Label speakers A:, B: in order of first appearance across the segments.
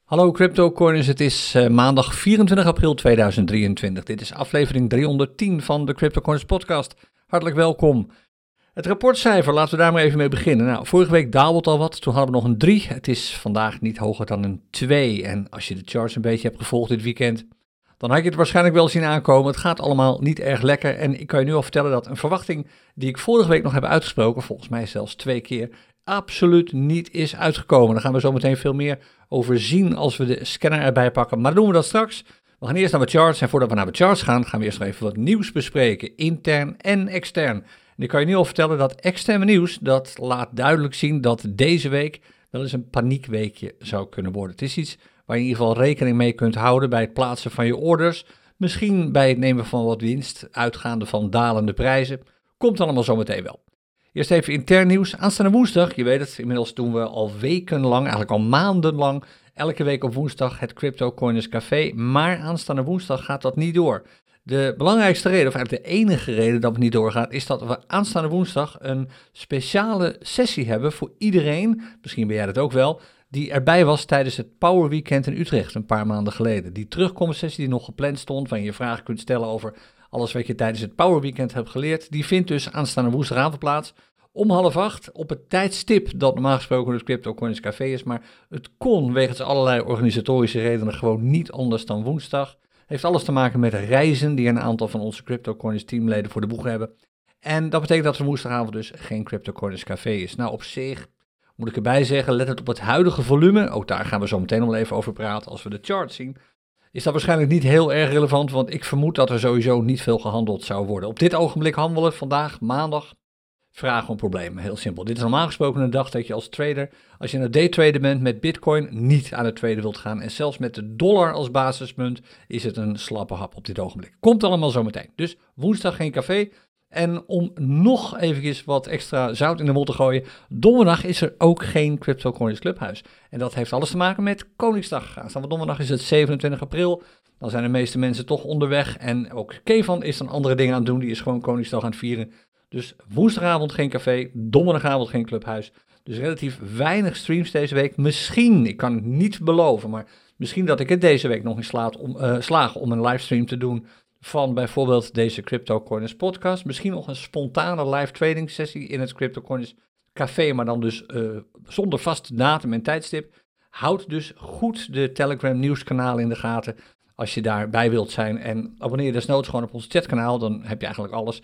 A: Hallo CryptoCoiners, het is maandag 24 april 2023. Dit is aflevering 310 van de CryptoCoiners podcast. Hartelijk welkom. Het rapportcijfer, laten we daar maar even mee beginnen. Nou, vorige week daalde het al wat, toen hadden we nog een 3. Het is vandaag niet hoger dan een 2. En als je de charts een beetje hebt gevolgd dit weekend, dan had je het waarschijnlijk wel zien aankomen. Het gaat allemaal niet erg lekker. En ik kan je nu al vertellen dat een verwachting die ik vorige week nog heb uitgesproken, volgens mij zelfs 2 keer, absoluut niet is uitgekomen. Daar gaan we zo meteen veel meer over zien als we de scanner erbij pakken. Maar dan doen we dat straks. We gaan eerst naar de charts. En voordat we naar de charts gaan, gaan we eerst nog even wat nieuws bespreken. Intern en extern. En ik kan je nu al vertellen dat externe nieuws, dat laat duidelijk zien dat deze week wel eens een paniekweekje zou kunnen worden. Het is iets waar je in ieder geval rekening mee kunt houden bij het plaatsen van je orders. Misschien bij het nemen van wat winst, uitgaande van dalende prijzen. Komt allemaal zo meteen wel. Eerst even intern nieuws. Aanstaande woensdag, je weet het, inmiddels doen we al wekenlang, eigenlijk al maandenlang, elke week op woensdag het CryptoCoiners Café. Maar aanstaande woensdag gaat dat niet door. De belangrijkste reden, of eigenlijk de enige reden dat het niet doorgaat, is dat we aanstaande woensdag een speciale sessie hebben voor iedereen, misschien ben jij dat ook wel, die erbij was tijdens het Power Weekend in Utrecht een paar maanden geleden. Die terugkomstsessie die nog gepland stond, waarin je vragen kunt stellen over alles wat je tijdens het Power Weekend hebt geleerd, die vindt dus aanstaande woensdagavond plaats om 7:30 op het tijdstip dat normaal gesproken het CryptoCoiners Café is. Maar het kon wegens allerlei organisatorische redenen gewoon niet anders dan woensdag. Heeft alles te maken met reizen die een aantal van onze CryptoCoiners teamleden voor de boeg hebben. En dat betekent dat er woensdagavond dus geen CryptoCoiners Café is. Nou, op zich moet ik erbij zeggen, let het op het huidige volume. Ook daar gaan we zo meteen nog wel even over praten als we de chart zien. Is dat waarschijnlijk niet heel erg relevant, want ik vermoed dat er sowieso niet veel gehandeld zou worden. Op dit ogenblik handelen, vandaag maandag, vragen om problemen. Heel simpel. Dit is normaal gesproken een dag dat je als trader, als je aan het daytraden bent met Bitcoin, niet aan het traden wilt gaan. En zelfs met de dollar als basismunt is het een slappe hap op dit ogenblik. Komt allemaal zo meteen. Dus woensdag geen café. En om nog eventjes wat extra zout in de mond te gooien, donderdag is er ook geen CryptoCoiners Clubhuis. En dat heeft alles te maken met Koningsdag. Aanstaande donderdag is het 27 april. Dan zijn de meeste mensen toch onderweg. En ook Kevan is dan andere dingen aan het doen. Die is gewoon Koningsdag aan het vieren. Dus woensdagavond geen café, donderdagavond geen clubhuis. Dus relatief weinig streams deze week. Misschien, ik kan het niet beloven, maar misschien dat ik het deze week nog in slaag om een livestream te doen van bijvoorbeeld deze CryptoCoiners podcast. Misschien nog een spontane live trading sessie in het CryptoCoiners Café, maar dan dus zonder vaste datum en tijdstip. Houd dus goed de Telegram nieuwskanaal in de gaten als je daarbij wilt zijn. En abonneer je desnoods gewoon op ons chatkanaal, dan heb je eigenlijk alles.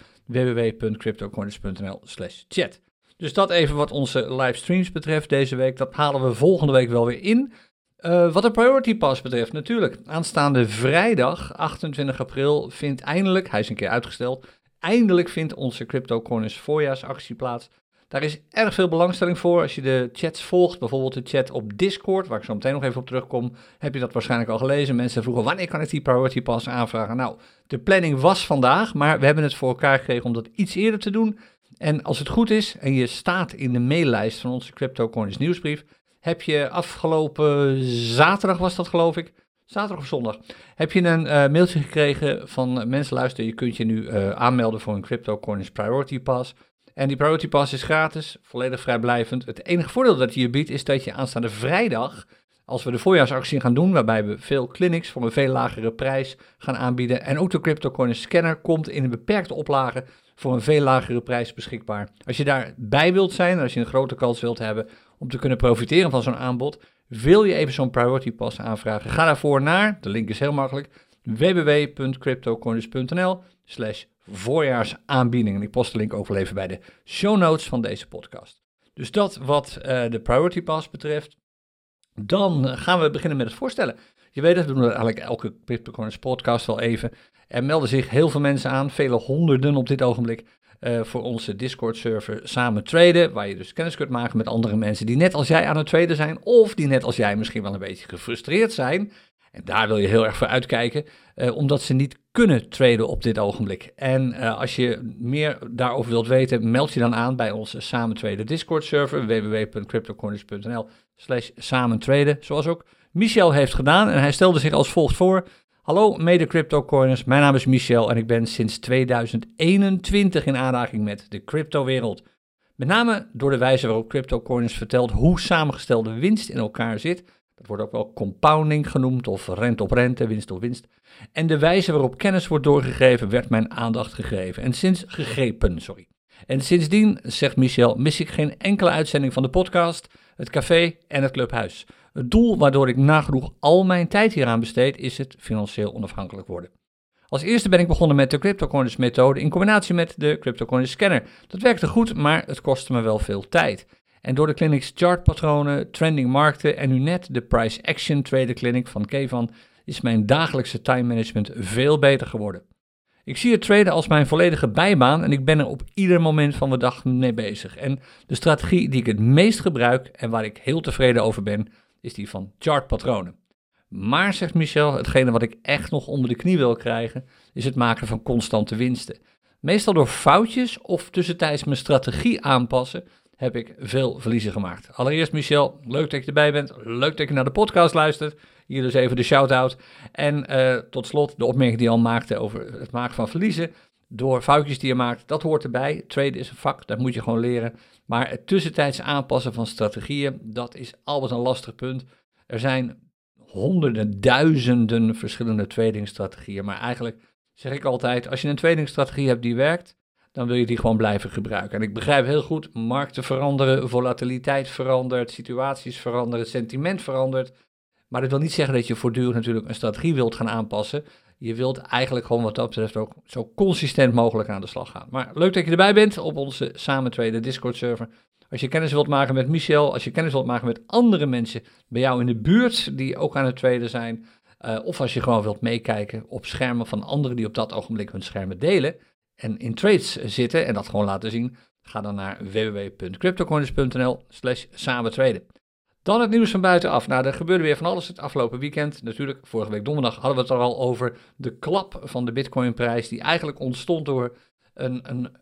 A: www.cryptocoiners.nl/chat. Dus dat even wat onze livestreams betreft deze week. Dat halen we volgende week wel weer in. Wat de Priority Pass betreft, natuurlijk. Aanstaande vrijdag, 28 april, vindt eindelijk, hij is een keer uitgesteld, eindelijk vindt onze CryptoCoiners voorjaarsactie plaats. Daar is erg veel belangstelling voor. Als je de chats volgt, bijvoorbeeld de chat op Discord, waar ik zo meteen nog even op terugkom, heb je dat waarschijnlijk al gelezen. Mensen vroegen, wanneer kan ik die Priority Pass aanvragen? Nou, de planning was vandaag, maar we hebben het voor elkaar gekregen om dat iets eerder te doen. En als het goed is, en je staat in de maillijst van onze CryptoCoiners nieuwsbrief, heb je afgelopen zaterdag, was dat geloof ik, zaterdag of zondag, heb je een mailtje gekregen van mensen, luister, je kunt je nu aanmelden voor een CryptoCoiners Priority Pass. En die Priority Pass is gratis, volledig vrijblijvend. Het enige voordeel dat je biedt is dat je aanstaande vrijdag, als we de voorjaarsactie gaan doen, waarbij we veel clinics voor een veel lagere prijs gaan aanbieden. En ook de CryptoCoiners scanner komt in een beperkte oplage voor een veel lagere prijs beschikbaar. Als je daarbij wilt zijn, als je een grote kans wilt hebben om te kunnen profiteren van zo'n aanbod, wil je even zo'n Priority Pass aanvragen. Ga daarvoor naar, de link is heel makkelijk, www.cryptocoiners.nl/voorjaarsaanbieding. En ik post de link ook wel even bij de show notes van deze podcast. Dus dat wat de Priority Pass betreft. Dan gaan we beginnen met het voorstellen. Je weet het, we doen eigenlijk elke CryptoCoiners podcast wel even. Er melden zich heel veel mensen aan, vele honderden op dit ogenblik, voor onze Discord-server Samen Traden, waar je dus kennis kunt maken met andere mensen die net als jij aan het traden zijn, of die net als jij misschien wel een beetje gefrustreerd zijn. En daar wil je heel erg voor uitkijken, omdat ze niet kunnen traden op dit ogenblik. En als je meer daarover wilt weten, meld je dan aan bij onze Samen Traden Discord-server, www.cryptocoiners.nl/samentraden, zoals ook Michel heeft gedaan. En hij stelde zich als volgt voor. Hallo mede CryptoCoiners, mijn naam is Michel en ik ben sinds 2021 in aanraking met de cryptowereld. Met name door de wijze waarop CryptoCoiners vertelt hoe samengestelde winst in elkaar zit. Dat wordt ook wel compounding genoemd of rente op rente, winst op winst. En de wijze waarop kennis wordt doorgegeven werd mijn aandacht gegeven. En sindsdien, zegt Michel, mis ik geen enkele uitzending van de podcast, het café en het clubhuis. Het doel waardoor ik nagenoeg al mijn tijd hieraan besteed is het financieel onafhankelijk worden. Als eerste ben ik begonnen met de CryptoCoiners methode in combinatie met de CryptoCoiners scanner. Dat werkte goed, maar het kostte me wel veel tijd. En door de clinics chartpatronen, trending markten en nu net de price action trader clinic van Kevan is mijn dagelijkse time management veel beter geworden. Ik zie het traden als mijn volledige bijbaan en ik ben er op ieder moment van de dag mee bezig. En de strategie die ik het meest gebruik en waar ik heel tevreden over ben, is die van chartpatronen. Maar, zegt Michel, hetgene wat ik echt nog onder de knie wil krijgen, is het maken van constante winsten. Meestal door foutjes of tussentijds mijn strategie aanpassen, heb ik veel verliezen gemaakt. Allereerst, Michel, leuk dat je erbij bent. Leuk dat je naar de podcast luistert. Hier dus even de shout-out. En tot slot de opmerking die je al maakte over het maken van verliezen. Door foutjes die je maakt, dat hoort erbij. Traden is een vak, dat moet je gewoon leren. Maar het tussentijds aanpassen van strategieën, dat is altijd een lastig punt. Er zijn honderden, duizenden verschillende tradingstrategieën. Maar eigenlijk zeg ik altijd, als je een tradingstrategie hebt die werkt, dan wil je die gewoon blijven gebruiken. En ik begrijp heel goed, markten veranderen, volatiliteit verandert, situaties veranderen, sentiment verandert. Maar dat wil niet zeggen dat je voortdurend natuurlijk een strategie wilt gaan aanpassen. Je wilt eigenlijk gewoon wat dat betreft ook zo consistent mogelijk aan de slag gaan. Maar leuk dat je erbij bent op onze Samen Traden Discord server. Als je kennis wilt maken met Michel, als je kennis wilt maken met andere mensen bij jou in de buurt die ook aan het traden zijn. Of als je gewoon wilt meekijken op schermen van anderen die op dat ogenblik hun schermen delen en in trades zitten en dat gewoon laten zien, ga dan naar www.cryptocoiners.nl/samentraden. Dan het nieuws van buitenaf. Nou, er gebeurde weer van alles het afgelopen weekend. Natuurlijk, vorige week donderdag hadden we het er al over de klap van de Bitcoinprijs, die eigenlijk ontstond door een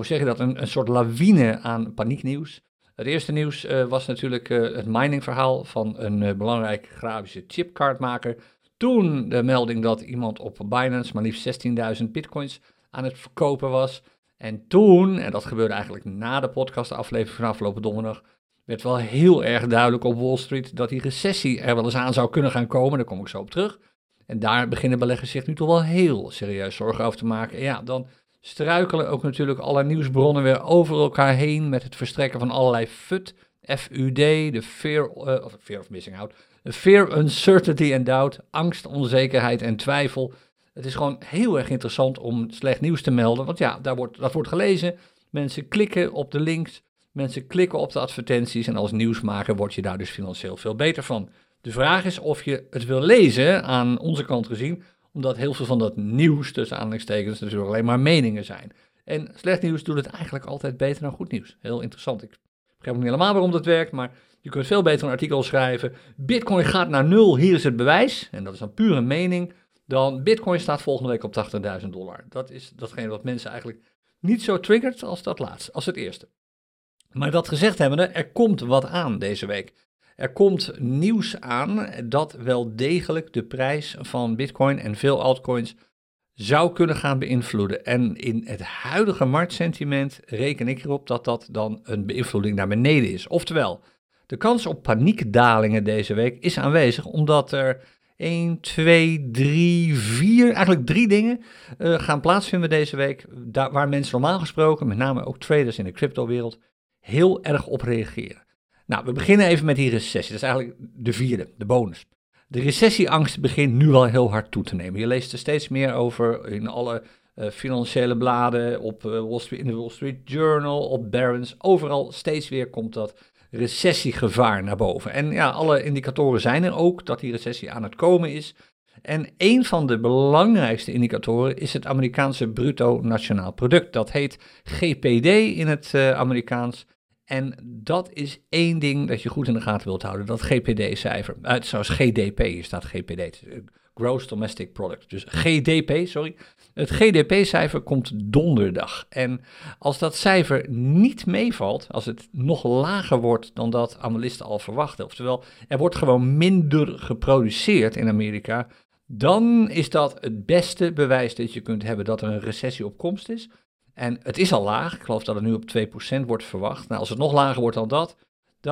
A: soort lawine aan panieknieuws. Het eerste nieuws was natuurlijk het miningverhaal van een belangrijke grafische chipkaartmaker. Toen de melding dat iemand op Binance maar liefst 16.000 bitcoins aan het verkopen was. En toen, en dat gebeurde eigenlijk na de podcastaflevering van afgelopen donderdag, werd wel heel erg duidelijk op Wall Street dat die recessie er wel eens aan zou kunnen gaan komen. Daar kom ik zo op terug. En daar beginnen beleggers zich nu toch wel heel serieus zorgen over te maken. En ja, dan struikelen ook natuurlijk alle nieuwsbronnen weer over elkaar heen met het verstrekken van allerlei FUD, FUD, de fear of missing out, de fear, uncertainty and doubt, angst, onzekerheid en twijfel. Het is gewoon heel erg interessant om slecht nieuws te melden, want ja, dat wordt gelezen. Mensen klikken op de links, mensen klikken op de advertenties en als nieuwsmaker word je daar dus financieel veel beter van. De vraag is of je het wil lezen aan onze kant gezien, omdat heel veel van dat nieuws, tussen aanhalingstekens, natuurlijk alleen maar meningen zijn. En slecht nieuws doet het eigenlijk altijd beter dan goed nieuws. Heel interessant. Ik begrijp niet helemaal waarom dat werkt, maar je kunt veel beter een artikel schrijven. Bitcoin gaat naar nul, hier is het bewijs. En dat is dan puur een mening. Dan Bitcoin staat volgende week op $80.000. Dat is datgene wat mensen eigenlijk niet zo triggert als dat laatste, als het eerste. Maar dat gezegd hebbende, er komt wat aan deze week. Er komt nieuws aan dat wel degelijk de prijs van Bitcoin en veel altcoins zou kunnen gaan beïnvloeden. En in het huidige marktsentiment reken ik erop dat dat dan een beïnvloeding naar beneden is. Oftewel, de kans op paniekdalingen deze week is aanwezig, omdat er 1, 2, 3, 4, eigenlijk 3 dingen gaan plaatsvinden deze week, waar mensen normaal gesproken, met name ook traders in de cryptowereld, heel erg op reageren. Nou, we beginnen even met die recessie. Dat is eigenlijk de vierde, de bonus. De recessieangst begint nu wel heel hard toe te nemen. Je leest er steeds meer over in alle financiële bladen, op in de Wall Street Journal, op Barron's. Overal steeds weer komt dat recessiegevaar naar boven. En ja, alle indicatoren zijn er ook dat die recessie aan het komen is. En een van de belangrijkste indicatoren is het Amerikaanse bruto nationaal product. Dat heet GPD in het Amerikaans. En dat is één ding dat je goed in de gaten wilt houden, dat GPD-cijfer. Zoals GDP, hier staat GPD, Gross Domestic Product. Dus GDP, sorry. Het GDP-cijfer komt donderdag. En als dat cijfer niet meevalt, als het nog lager wordt dan dat analisten al verwachten, oftewel er wordt gewoon minder geproduceerd in Amerika, dan is dat het beste bewijs dat je kunt hebben dat er een recessie op komst is. En het is al laag, ik geloof dat het nu op 2% wordt verwacht. Nou, als het nog lager wordt dan dat, dan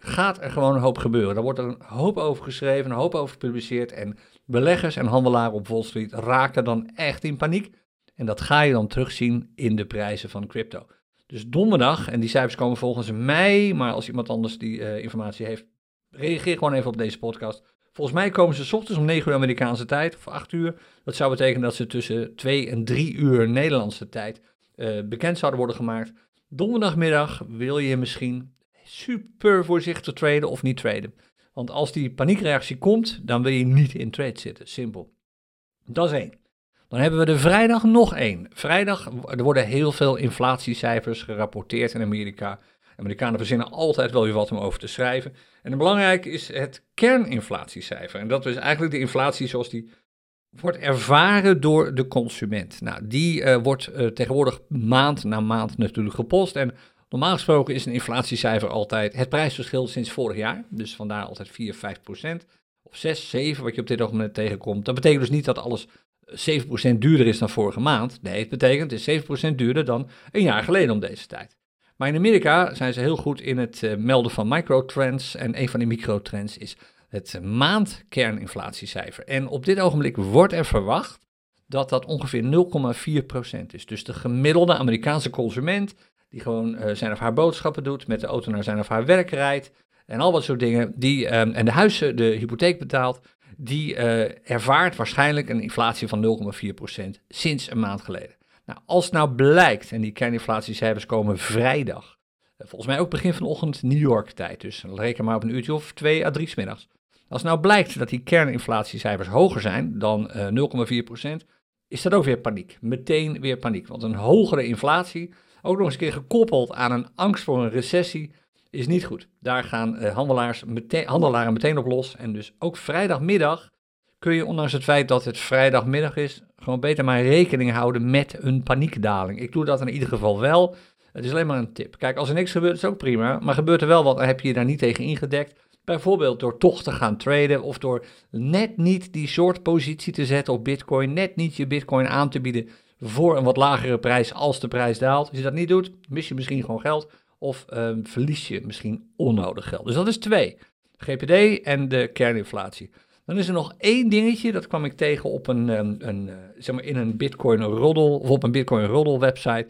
A: gaat er gewoon een hoop gebeuren. Daar wordt er een hoop over geschreven, een hoop over gepubliceerd en beleggers en handelaren op Wall Street raken dan echt in paniek. En dat ga je dan terugzien in de prijzen van crypto. Dus donderdag, en die cijfers komen volgens mij, maar als iemand anders die informatie heeft, reageer gewoon even op deze podcast. Volgens mij komen ze 's ochtends om 9 uur Amerikaanse tijd, of 8 uur. Dat zou betekenen dat ze tussen 2 en 3 uur Nederlandse tijd bekend zouden worden gemaakt. Donderdagmiddag wil je misschien super voorzichtig traden of niet traden. Want als die paniekreactie komt, dan wil je niet in trade zitten. Simpel. Dat is 1. Dan hebben we de vrijdag nog 1. Vrijdag, er worden heel veel inflatiecijfers gerapporteerd in Amerika. Amerikanen verzinnen altijd wel weer wat om over te schrijven. En belangrijk is het kerninflatiecijfer. En dat is eigenlijk de inflatie zoals die wordt ervaren door de consument. Nou, die wordt tegenwoordig maand na maand natuurlijk gepost. En normaal gesproken is een inflatiecijfer altijd het prijsverschil sinds vorig jaar. Dus vandaar altijd 4-5%. Of 6-7 wat je op dit ogenblik tegenkomt. Dat betekent dus niet dat alles 7% duurder is dan vorige maand. Nee, het betekent het is 7% duurder dan een jaar geleden om deze tijd. Maar in Amerika zijn ze heel goed in het melden van microtrends. En een van die microtrends is het maandkerninflatiecijfer. En op dit ogenblik wordt er verwacht dat dat ongeveer 0,4% is. Dus de gemiddelde Amerikaanse consument, die gewoon zijn of haar boodschappen doet, met de auto naar zijn of haar werk rijdt en al dat soort dingen, en de hypotheek betaalt, die ervaart waarschijnlijk een inflatie van 0,4% sinds een maand geleden. Nou, als nou blijkt, en die kerninflatiecijfers komen vrijdag, volgens mij ook begin vanochtend New York tijd, dus reken maar op een uurtje of 2 à 3 's middags. Als nou blijkt dat die kerninflatiecijfers hoger zijn dan 0,4%, is dat ook weer paniek. Meteen weer paniek, want een hogere inflatie, ook nog eens een keer gekoppeld aan een angst voor een recessie, is niet goed. Daar gaan handelaren meteen op los. En dus ook vrijdagmiddag kun je, ondanks het feit dat het vrijdagmiddag is, gewoon beter maar rekening houden met een paniekdaling. Ik doe dat in ieder geval wel. Het is alleen maar een tip. Kijk, als er niks gebeurt, is ook prima. Maar gebeurt er wel wat, dan heb je je daar niet tegen ingedekt. Bijvoorbeeld door toch te gaan traden of door net niet die short positie te zetten op Bitcoin. Net niet je Bitcoin aan te bieden voor een wat lagere prijs als de prijs daalt. Als je dat niet doet, mis je misschien gewoon geld. Of verlies je misschien onnodig geld. Dus dat is 2. GPD en de kerninflatie. Dan is er nog 1 dingetje, dat kwam ik tegen op in een Bitcoin roddel of op een Bitcoin roddel website.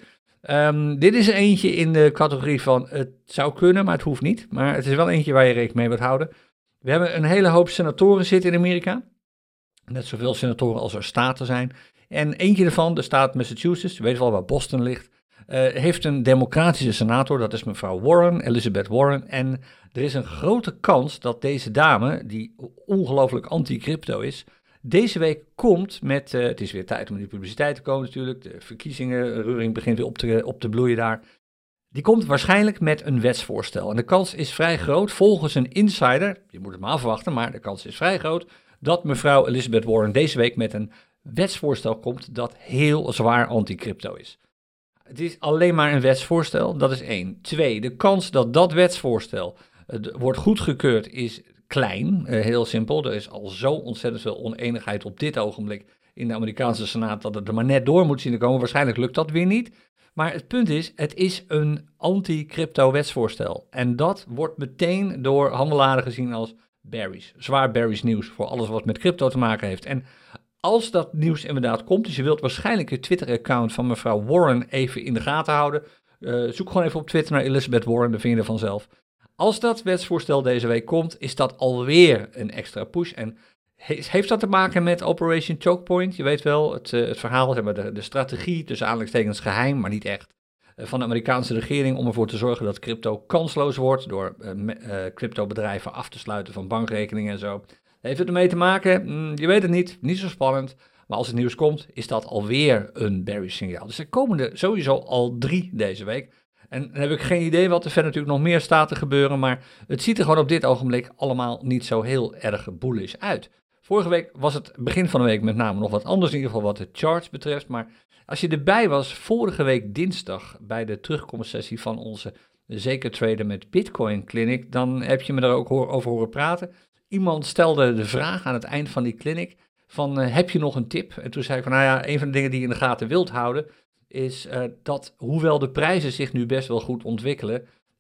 A: Dit is eentje in de categorie van het zou kunnen, maar het hoeft niet. Maar het is wel eentje waar je rekening mee moet houden. We hebben een hele hoop senatoren zitten in Amerika. Net zoveel senatoren als er staten zijn. En eentje daarvan, de staat Massachusetts, je weet wel waar Boston ligt, heeft een democratische senator, dat is mevrouw Warren, Elizabeth Warren. En er is een grote kans dat deze dame, die ongelooflijk anti-crypto is, deze week komt met, het is weer tijd om in de publiciteit te komen natuurlijk, de verkiezingenruring begint weer op te bloeien daar. Die komt waarschijnlijk met een wetsvoorstel. En de kans is vrij groot, volgens een insider, je moet het maar afwachten, maar de kans is vrij groot, dat mevrouw Elizabeth Warren deze week met een wetsvoorstel komt dat heel zwaar anti-crypto is. Het is alleen maar een wetsvoorstel, dat is 1. 2, de kans dat dat wetsvoorstel wordt goedgekeurd is klein, heel simpel. Er is al zo ontzettend veel oneenigheid op dit ogenblik in de Amerikaanse Senaat dat het er maar net door moet zien te komen. Waarschijnlijk lukt dat weer niet. Maar het punt is, het is een anti-crypto wetsvoorstel. En dat wordt meteen door handelaren gezien als bearish. Zwaar bearish nieuws voor alles wat met crypto te maken heeft. En als dat nieuws inderdaad komt, dus je wilt waarschijnlijk het Twitter-account van mevrouw Warren even in de gaten houden. Zoek gewoon even op Twitter naar Elizabeth Warren, dan vind je er vanzelf. Als dat wetsvoorstel deze week komt, is dat alweer een extra push. En heeft dat te maken met Operation Choke Point? Je weet wel, het verhaal, de strategie, tussen aanhalingstekens geheim, maar niet echt, van de Amerikaanse regering om ervoor te zorgen dat crypto kansloos wordt door cryptobedrijven af te sluiten van bankrekeningen en zo. Heeft het ermee te maken? Je weet het niet zo spannend. Maar als het nieuws komt, is dat alweer een bearish signaal. Dus er komen er sowieso al 3 deze week. En dan heb ik geen idee wat er verder natuurlijk nog meer staat te gebeuren, maar het ziet er gewoon op dit ogenblik allemaal niet zo heel erg bullish uit. Vorige week was het begin van de week met name nog wat anders, in ieder geval wat de charts betreft. Maar als je erbij was vorige week dinsdag bij de terugkomstsessie van onze Zeker Traden met Bitcoin Clinic, dan heb je me daar ook over horen praten. Iemand stelde de vraag aan het eind van die clinic van heb je nog een tip? En toen zei ik van nou ja, een van de dingen die je in de gaten wilt houden is dat hoewel de prijzen zich nu best wel goed ontwikkelen,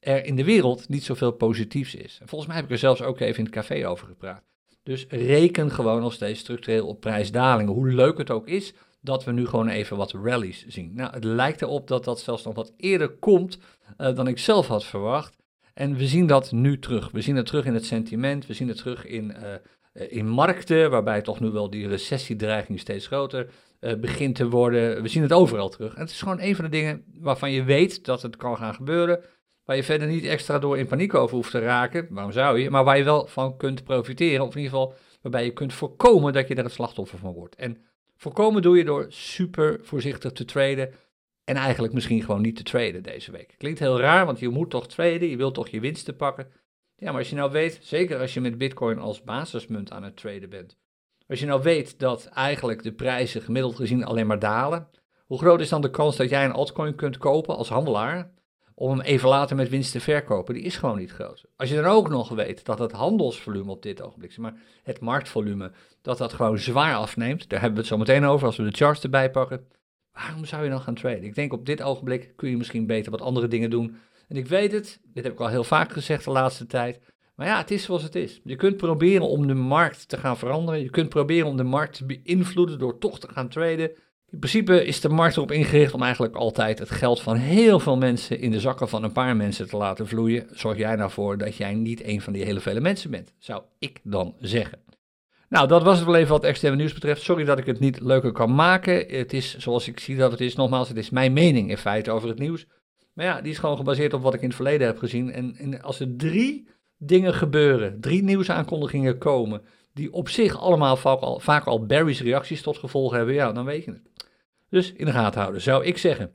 A: er in de wereld niet zoveel positiefs is. En volgens mij heb ik er zelfs ook even in het café over gepraat. Dus reken gewoon nog steeds structureel op prijsdalingen. Hoe leuk het ook is dat we nu gewoon even wat rallies zien. Nou, het lijkt erop dat dat zelfs nog wat eerder komt dan ik zelf had verwacht. En we zien dat nu terug. We zien het terug in het sentiment. We zien het terug in markten, waarbij toch nu wel die recessiedreiging steeds groter begint te worden. We zien het overal terug. En het is gewoon een van de dingen waarvan je weet dat het kan gaan gebeuren. Waar je verder niet extra door in paniek over hoeft te raken. Waarom zou je? Maar waar je wel van kunt profiteren. Of in ieder geval waarbij je kunt voorkomen dat je er het slachtoffer van wordt. En voorkomen doe je door super voorzichtig te traden. En eigenlijk misschien gewoon niet te traden deze week. Klinkt heel raar, want je moet toch traden. Je wilt toch je winsten pakken. Ja, maar als je nou weet, zeker als je met Bitcoin als basismunt aan het traden bent. Als je nou weet dat eigenlijk de prijzen gemiddeld gezien alleen maar dalen. Hoe groot is dan de kans dat jij een altcoin kunt kopen als handelaar? Om hem even later met winst te verkopen, die is gewoon niet groot. Als je dan ook nog weet dat het handelsvolume op dit ogenblik, maar het marktvolume, dat gewoon zwaar afneemt. Daar hebben we het zo meteen over als we de charts erbij pakken. Waarom zou je dan gaan traden? Ik denk op dit ogenblik kun je misschien beter wat andere dingen doen. En ik weet het, dit heb ik al heel vaak gezegd de laatste tijd. Maar ja, het is zoals het is. Je kunt proberen om de markt te gaan veranderen. Je kunt proberen om de markt te beïnvloeden door toch te gaan traden. In principe is de markt erop ingericht om eigenlijk altijd het geld van heel veel mensen in de zakken van een paar mensen te laten vloeien. Zorg jij nou voor dat jij niet een van die hele vele mensen bent, zou ik dan zeggen. Nou, dat was het wel even wat externe nieuws betreft. Sorry dat ik het niet leuker kan maken. Het is zoals ik zie dat het is. Nogmaals, het is mijn mening in feite over het nieuws. Maar ja, die is gewoon gebaseerd op wat ik in het verleden heb gezien. En als er 3 dingen gebeuren, 3 nieuwsaankondigingen komen, die op zich allemaal vaak al bearish reacties tot gevolg hebben, ja, dan weet je het. Dus in de gaten houden, zou ik zeggen.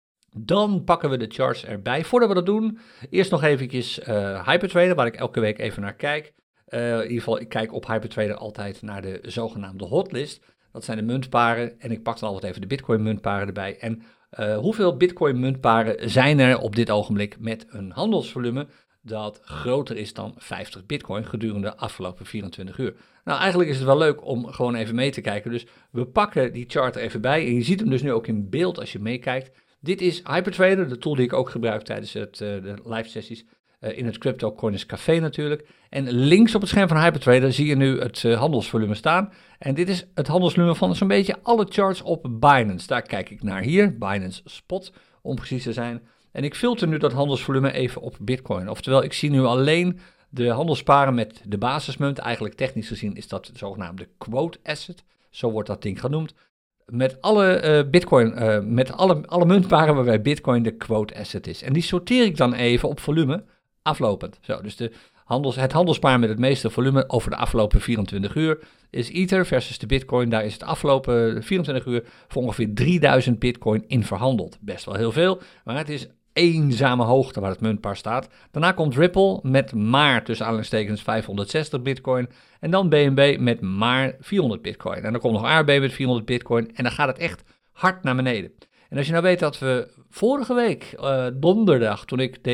A: Dan pakken we de charts erbij. Voordat we dat doen, eerst nog eventjes Hypertrader, waar ik elke week even naar kijk. In ieder geval, ik kijk op Hypertrader altijd naar de zogenaamde hotlist. Dat zijn de muntparen en ik pak dan altijd even de Bitcoin muntparen erbij. En hoeveel Bitcoin muntparen zijn er op dit ogenblik met een handelsvolume dat groter is dan 50 Bitcoin gedurende de afgelopen 24 uur? Nou, eigenlijk is het wel leuk om gewoon even mee te kijken. Dus we pakken die chart er even bij en je ziet hem dus nu ook in beeld als je meekijkt. Dit is Hypertrader, de tool die ik ook gebruik tijdens de live sessies. In het Crypto Coiners Café natuurlijk. En links op het scherm van Hypertrader zie je nu het handelsvolume staan. En dit is het handelsvolume van zo'n beetje alle charts op Binance. Daar kijk ik naar hier, Binance Spot om precies te zijn. En ik filter nu dat handelsvolume even op Bitcoin. Oftewel, ik zie nu alleen de handelsparen met de basismunt. Eigenlijk technisch gezien is dat de zogenaamde quote asset. Zo wordt dat ding genoemd. Met alle Bitcoin, met alle muntparen waarbij Bitcoin de quote asset is. En die sorteer ik dan even op volume aflopend. Zo, dus het handelspaar met het meeste volume over de afgelopen 24 uur is Ether versus de Bitcoin. Daar is het afgelopen 24 uur voor ongeveer 3000 Bitcoin in verhandeld. Best wel heel veel, maar het is eenzame hoogte waar het muntpaar staat. Daarna komt Ripple met maar tussen aanhalingstekens 560 Bitcoin. En dan BNB met maar 400 Bitcoin. En dan komt nog ARB met 400 Bitcoin. En dan gaat het echt hard naar beneden. En als je nou weet dat we vorige week, donderdag,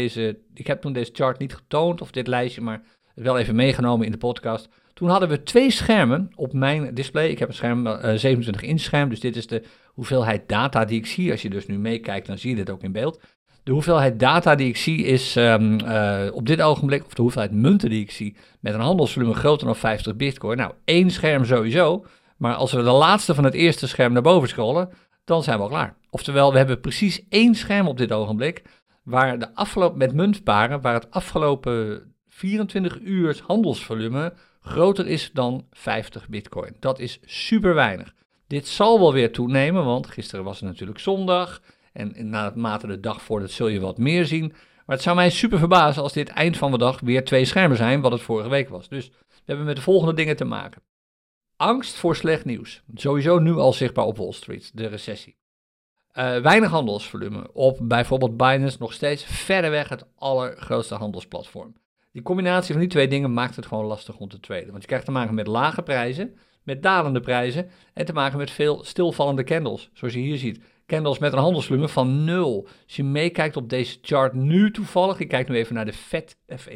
A: ik heb toen deze chart niet getoond, of dit lijstje, maar wel even meegenomen in de podcast. Toen hadden we 2 schermen op mijn display. Ik heb een scherm, 27-inch scherm, dus dit is de hoeveelheid data die ik zie. Als je dus nu meekijkt, dan zie je dit ook in beeld. De hoeveelheid data die ik zie is op dit ogenblik, of de hoeveelheid munten die ik zie, met een handelsvolume groter dan 50 Bitcoin. Nou, 1 scherm sowieso, maar als we de laatste van het eerste scherm naar boven scrollen, dan zijn we al klaar. Oftewel, we hebben precies 1 scherm op dit ogenblik, met muntparen, waar het afgelopen 24 uur handelsvolume groter is dan 50 Bitcoin. Dat is super weinig. Dit zal wel weer toenemen, want gisteren was het natuurlijk zondag. En naarmate de dag voordat zul je wat meer zien. Maar het zou mij super verbazen als dit eind van de dag weer 2 schermen zijn, wat het vorige week was. Dus we hebben met de volgende dingen te maken. Angst voor slecht nieuws. Sowieso nu al zichtbaar op Wall Street, de recessie. Weinig handelsvolume. Op bijvoorbeeld Binance nog steeds verreweg het allergrootste handelsplatform. Die combinatie van die 2 dingen maakt het gewoon lastig om te traden. Want je krijgt te maken met lage prijzen, met dalende prijzen en te maken met veel stilvallende candles. Zoals je hier ziet. Candles met een handelsvolume van 0. Als je meekijkt op deze chart nu toevallig, ik kijk nu even naar de FET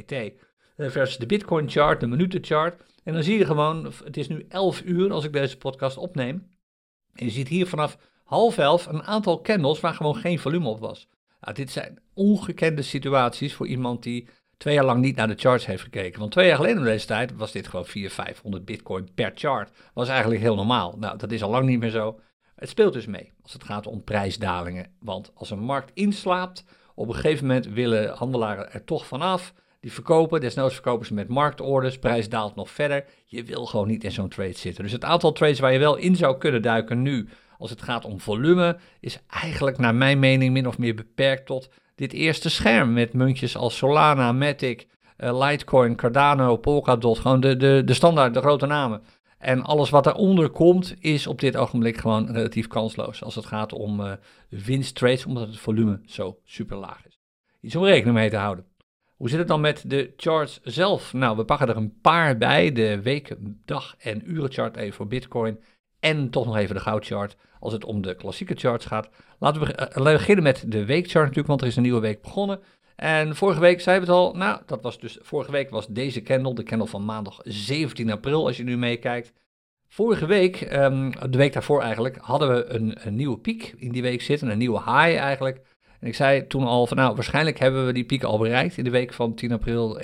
A: versus de Bitcoin chart, de minutenchart. En dan zie je gewoon, het is nu 11 uur als ik deze podcast opneem. En je ziet hier vanaf 10:30 een aantal candles waar gewoon geen volume op was. Nou, dit zijn ongekende situaties voor iemand die 2 jaar lang niet naar de charts heeft gekeken. Want 2 jaar geleden om deze tijd was dit gewoon 400-500 bitcoin per chart. Was eigenlijk heel normaal. Nou, dat is al lang niet meer zo. Het speelt dus mee als het gaat om prijsdalingen. Want als een markt inslaapt, op een gegeven moment willen handelaren er toch vanaf. Die verkopen, desnoods verkopen ze met marktorders, prijs daalt nog verder. Je wil gewoon niet in zo'n trade zitten. Dus het aantal trades waar je wel in zou kunnen duiken nu, als het gaat om volume, is eigenlijk naar mijn mening min of meer beperkt tot dit eerste scherm met muntjes als Solana, Matic, Litecoin, Cardano, Polkadot, gewoon de standaard, de grote namen. En alles wat daaronder komt is op dit ogenblik gewoon relatief kansloos als het gaat om winsttrades, omdat het volume zo super laag is. Iets om rekening mee te houden. Hoe zit het dan met de charts zelf? Nou, we pakken er een paar bij. De week, dag en urenchart even voor Bitcoin. En toch nog even de goudchart als het om de klassieke charts gaat. Laten we beginnen met de weekchart natuurlijk, want er is een nieuwe week begonnen. En vorige week zeiden we het al, nou, vorige week was deze candle, de candle van maandag 17 april, als je nu meekijkt. Vorige week, de week daarvoor eigenlijk, hadden we een nieuwe piek in die week zitten, een nieuwe high eigenlijk. En ik zei toen al van, nou, waarschijnlijk hebben we die piek al bereikt in de week van 10 april,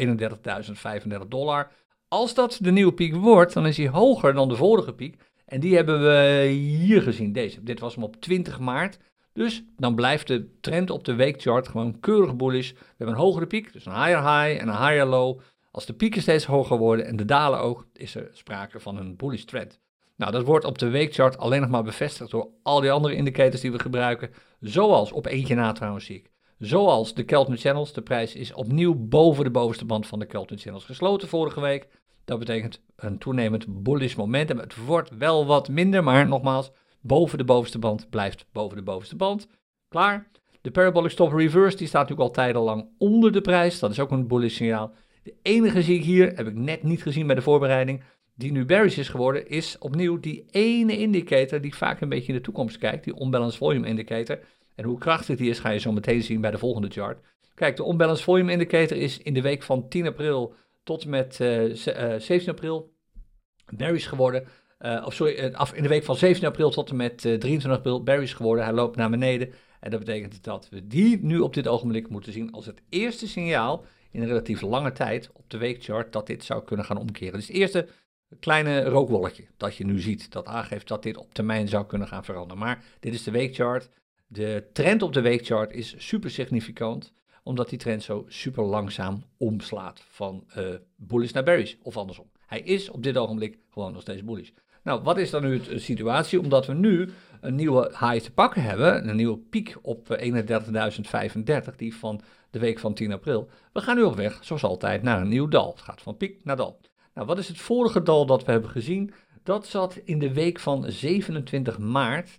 A: $31.035. Als dat de nieuwe piek wordt, dan is hij hoger dan de vorige piek. En die hebben we hier gezien, deze. Dit was hem op 20 maart. Dus dan blijft de trend op de weekchart gewoon keurig bullish. We hebben een hogere piek, dus een higher high en een higher low. Als de pieken steeds hoger worden en de dalen ook, is er sprake van een bullish trend. Nou, dat wordt op de weekchart alleen nog maar bevestigd door al die andere indicators die we gebruiken. Zoals, op eentje na trouwens zie ik, zoals de Keltner Channels. De prijs is opnieuw boven de bovenste band van de Keltner Channels gesloten vorige week. Dat betekent een toenemend bullish momentum. Het wordt wel wat minder, maar nogmaals, boven de bovenste band blijft boven de bovenste band. Klaar. De Parabolic Stop Reverse, die staat natuurlijk al tijdenlang onder de prijs. Dat is ook een bullish signaal. De enige zie ik hier, heb ik net niet gezien bij de voorbereiding, die nu bearish is geworden, is opnieuw die ene indicator die vaak een beetje in de toekomst kijkt, die Unbalanced Volume Indicator. En hoe krachtig die is, ga je zo meteen zien bij de volgende chart. Kijk, de Unbalanced Volume Indicator is in de week van 10 april tot met 17 april bearish geworden. In de week van 17 april tot en met 23 april bearish geworden. Hij loopt naar beneden. En dat betekent dat we die nu op dit ogenblik moeten zien als het eerste signaal in een relatief lange tijd op de weekchart dat dit zou kunnen gaan omkeren. Dus het eerste kleine rookwolkje dat je nu ziet, dat aangeeft dat dit op termijn zou kunnen gaan veranderen. Maar dit is de weekchart. De trend op de weekchart is super significant, omdat die trend zo super langzaam omslaat van bullish naar bearish of andersom. Hij is op dit ogenblik gewoon nog steeds bullish. Nou, wat is dan nu de situatie? Omdat we nu een nieuwe high te pakken hebben, een nieuwe piek op 31.035, die van de week van 10 april. We gaan nu op weg, zoals altijd, naar een nieuw dal. Het gaat van piek naar dal. Nou, wat is het vorige dal dat we hebben gezien? Dat zat in de week van 27 maart.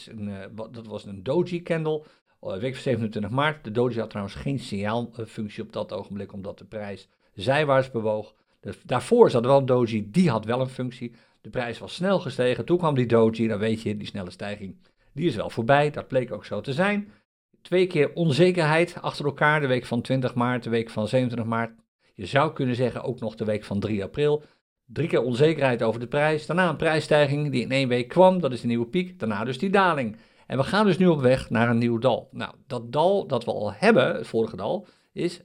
A: Dat was een doji candle. Week van 27 maart. De doji had trouwens geen signaalfunctie op dat ogenblik, omdat de prijs zijwaarts bewoog. Daarvoor zat wel een doji, die had wel een functie. De prijs was snel gestegen. Toen kwam die doji, dan weet je, die snelle stijging, die is wel voorbij. Dat bleek ook zo te zijn. 2 keer onzekerheid achter elkaar. De week van 20 maart, de week van 27 maart. Je zou kunnen zeggen ook nog de week van 3 april. 3 keer onzekerheid over de prijs. Daarna een prijsstijging die in 1 week kwam. Dat is de nieuwe piek. Daarna dus die daling. En we gaan dus nu op weg naar een nieuw dal. Nou, dat dal dat we al hebben, het vorige dal, is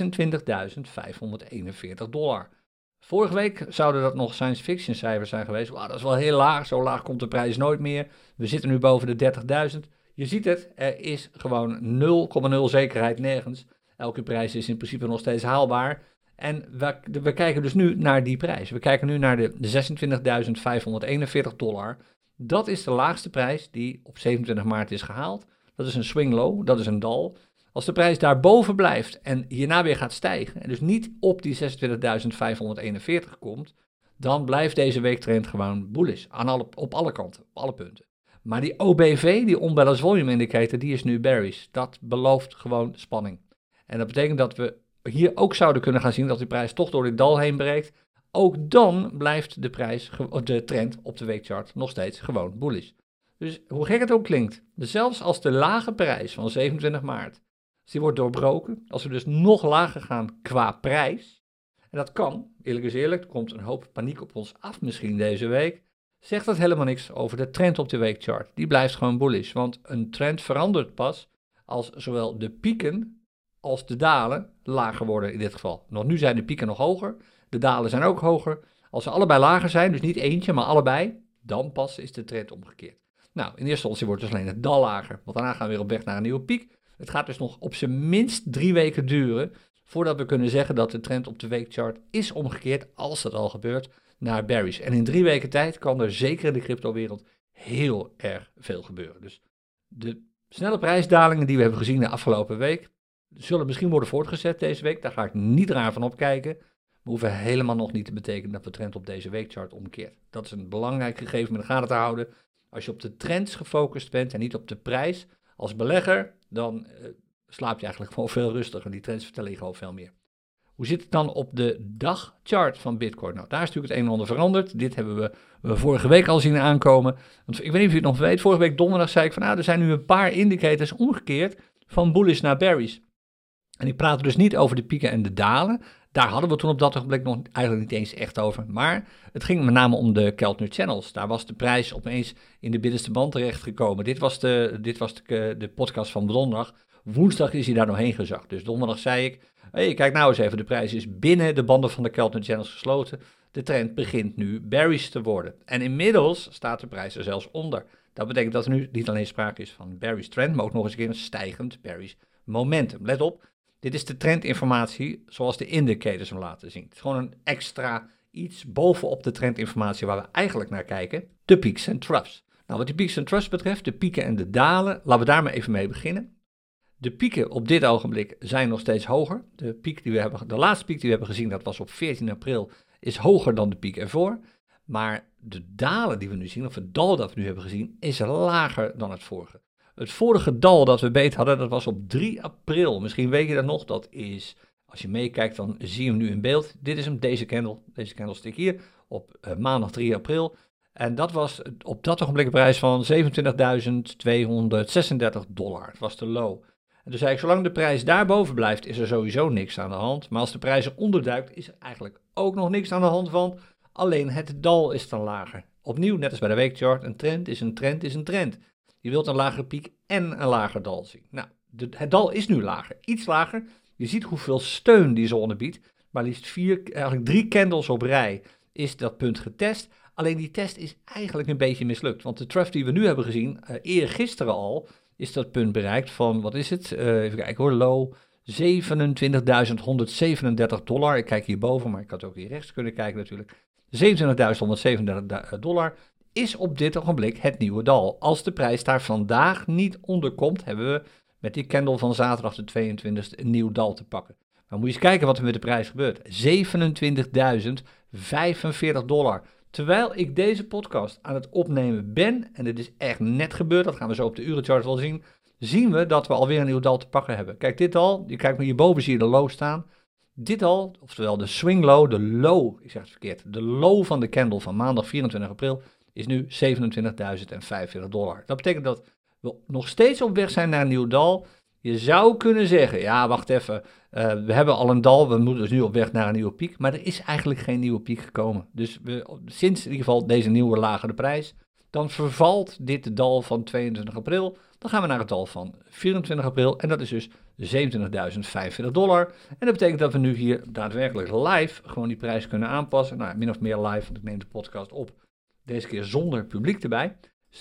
A: $26.541. Vorige week zouden dat nog science fiction cijfers zijn geweest. Wow, dat is wel heel laag. Zo laag komt de prijs nooit meer. We zitten nu boven de 30.000. Je ziet het, er is gewoon 0,0 zekerheid nergens. Elke prijs is in principe nog steeds haalbaar. En we kijken dus nu naar die prijs. We kijken nu naar de $26.541. Dat is de laagste prijs die op 27 maart is gehaald. Dat is een swing low, dat is een dal. Als de prijs daarboven blijft en hierna weer gaat stijgen, en dus niet op die 26.541 komt, dan blijft deze weektrend gewoon bullish op alle kanten, op alle punten. Maar die OBV, die Unbalanced Volume Indicator, die is nu bearish. Dat belooft gewoon spanning. En dat betekent dat we hier ook zouden kunnen gaan zien dat die prijs toch door dit dal heen breekt. Ook dan blijft de trend op de weekchart nog steeds gewoon bullish. Dus hoe gek het ook klinkt, zelfs als de lage prijs van 27 maart, als die wordt doorbroken, als we dus nog lager gaan qua prijs, en dat kan, eerlijk is eerlijk, er komt een hoop paniek op ons af misschien deze week, zegt dat helemaal niks over de trend op de weekchart. Die blijft gewoon bullish, want een trend verandert pas als zowel de pieken als de dalen lager worden in dit geval. Want nu zijn de pieken nog hoger, de dalen zijn ook hoger. Als ze allebei lager zijn, dus niet eentje, maar allebei, dan pas is de trend omgekeerd. Nou, in eerste instantie wordt dus alleen het dal lager, want daarna gaan we weer op weg naar een nieuwe piek. Het gaat dus nog op zijn minst 3 weken duren voordat we kunnen zeggen dat de trend op de weekchart is omgekeerd, als dat al gebeurt, naar bearish. En in 3 weken tijd kan er zeker in de cryptowereld heel erg veel gebeuren. Dus de snelle prijsdalingen die we hebben gezien de afgelopen week, zullen misschien worden voortgezet deze week. Daar ga ik niet raar van opkijken. We hoeven helemaal nog niet te betekenen dat de trend op deze weekchart omkeert. Dat is een belangrijk gegeven om in de gaten te houden. Als je op de trends gefocust bent en niet op de prijs, als belegger, dan slaap je eigenlijk gewoon veel rustiger. Die trends vertellen je gewoon veel meer. Hoe zit het dan op de dagchart van Bitcoin? Nou, daar is natuurlijk het een en ander veranderd. Dit hebben we vorige week al zien aankomen. Want ik weet niet of je het nog weet. Vorige week donderdag zei ik van, er zijn nu een paar indicators omgekeerd van bullish naar bearish. En ik praat dus niet over de pieken en de dalen. Daar hadden we toen op dat ogenblik nog eigenlijk niet eens echt over. Maar het ging met name om de Keltner Channels. Daar was de prijs opeens in de binnenste band terechtgekomen. Dit was de podcast van donderdag. Woensdag is hij daar doorheen gezakt. Dus donderdag zei ik, kijk nou eens even, de prijs is binnen de banden van de Keltner Channels gesloten. De trend begint nu bearish te worden. En inmiddels staat de prijs er zelfs onder. Dat betekent dat er nu niet alleen sprake is van bearish trend, maar ook nog eens een keer een stijgend bearish momentum. Let op. Dit is de trendinformatie zoals de indicators hem laten zien. Het is gewoon een extra iets bovenop de trendinformatie waar we eigenlijk naar kijken. De peaks en troughs. Nou, wat die peaks en troughs betreft, de pieken en de dalen, laten we daar maar even mee beginnen. De pieken op dit ogenblik zijn nog steeds hoger. De laatste piek die we hebben gezien, dat was op 14 april, is hoger dan de piek ervoor. Maar de dalen die we nu zien, of het dal dat we nu hebben gezien, is lager dan het vorige. Het vorige dal dat we beet hadden, dat was op 3 april. Misschien weet je dat nog. Dat is, als je meekijkt, dan zie je hem nu in beeld. Dit is hem, deze candlestick hier, op maandag 3 april. En dat was op dat ogenblik een prijs van $27.236. Het was de low. En dus eigenlijk, zolang de prijs daarboven blijft, is er sowieso niks aan de hand. Maar als de prijs eronder duikt, is er eigenlijk ook nog niks aan de hand, want alleen het dal is dan lager. Opnieuw, net als bij de weekchart, een trend is een trend is een trend. Je wilt een lagere piek en een lager dal zien. Nou, het dal is nu lager, iets lager. Je ziet hoeveel steun die zone biedt. Maar liefst 3 candles op rij is dat punt getest. Alleen die test is eigenlijk een beetje mislukt. Want de trough die we nu hebben gezien, eergisteren al, is dat punt bereikt van, wat is het? Even kijken hoor, low $27.137. Ik kijk hierboven, maar ik had ook hier rechts kunnen kijken natuurlijk. $27.137 is op dit ogenblik het nieuwe dal. Als de prijs daar vandaag niet onder komt, hebben we met die candle van zaterdag de 22e een nieuw dal te pakken. Maar moet je eens kijken wat er met de prijs gebeurt. $27.045. Terwijl ik deze podcast aan het opnemen ben, en dit is echt net gebeurd, dat gaan we zo op de urenchart wel zien, zien we dat we alweer een nieuw dal te pakken hebben. Kijk, dit dal, je kijkt maar hierboven zie je de low staan. Dit dal, oftewel de swing low, de low, ik zeg het verkeerd, de low van de candle van maandag 24 april is nu $27.045. Dat betekent dat we nog steeds op weg zijn naar een nieuw dal. Je zou kunnen zeggen, ja wacht even, we hebben al een dal, we moeten dus nu op weg naar een nieuwe piek. Maar er is eigenlijk geen nieuwe piek gekomen. Dus sinds in ieder geval deze nieuwe lagere prijs, dan vervalt dit dal van 22 april. Dan gaan we naar het dal van 24 april en dat is dus $27.045. En dat betekent dat we nu hier daadwerkelijk live gewoon die prijs kunnen aanpassen. Nou, min of meer live, want ik neem de podcast op. Deze keer zonder publiek erbij. $27.045. $27.045,